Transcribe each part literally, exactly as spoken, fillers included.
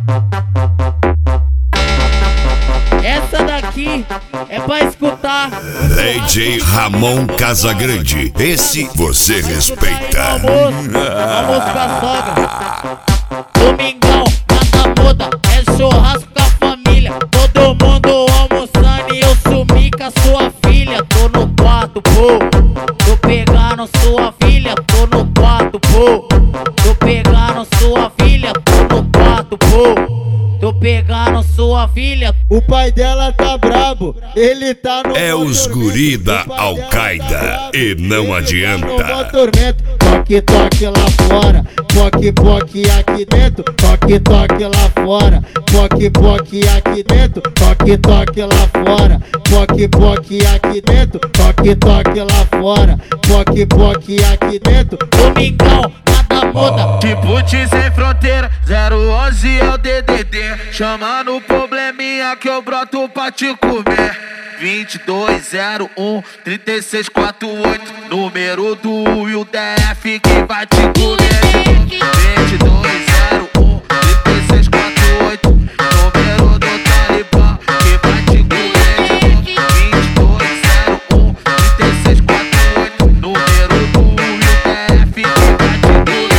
Essa daqui é pra escutar. D J Ramon Casagrande, esse você respeita. Almoço, almoço com a sogra. Domingão, nada muda, é churrasco com a família. Todo mundo almoçando e eu sumi com a sua filha. Tô no quarto, pô, tô pegando sua filha. Tô no quarto, pô, tô pegando sua filha. Tô no quarto, pô, tô pegando sua filha. O pai dela tá brabo, ele tá no É os guri da Al-Qaeda e não adianta. Toque, toque lá fora, poque, poque aqui dentro. Toque, toque lá fora, poque, poque aqui dentro. Toque, toque lá fora, poque, poque aqui dentro. Toque, toque lá fora, poque, poque aqui dentro. Domingão, nada muda. Tipo sem fronteira, zero onze é o D D D. Chama no probleminha que eu broto pra te comer. Vinte e dois zero um trinta e seis quarenta e oito, número do Will D F que vai te comer. Vinte e dois zero um trinta e seis quarenta e oito, número do Talibã que vai te comer. Vinte e dois zero um trinta e seis quarenta e oito, número do Will D F que vai te comer.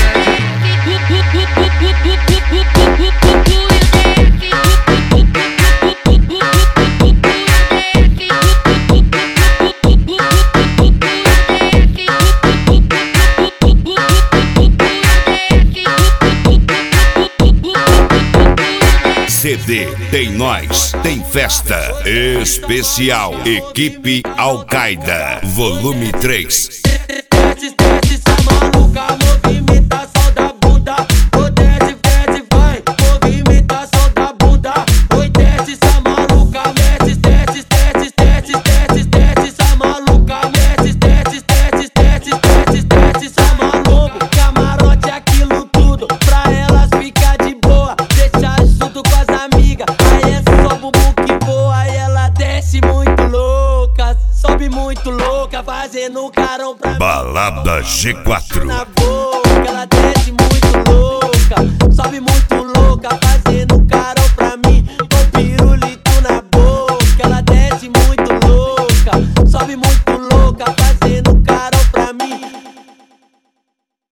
C D tem nós, tem festa especial. Equipe Al-Qaeda, volume três. Desce, desce, essa maluca, movimentação da bunda. Oi, desce, desce, vai, movimentação da bunda. Oi, desce, essa maluca, desce, desce, desce, desce, desce, desce, essa maluca, desce, desce, desce, desce, desce, desce, essa maluca. Camarote, aquilo tudo, pra elas ficar de boa. Deixa junto com as amigas, aí é só bumbum que voa. Aí ela desce muito louca, sobe muito louca, fazendo carão pra mim. Balada G quatro. Na boca, ela desce muito louca, sobe muito louca, faz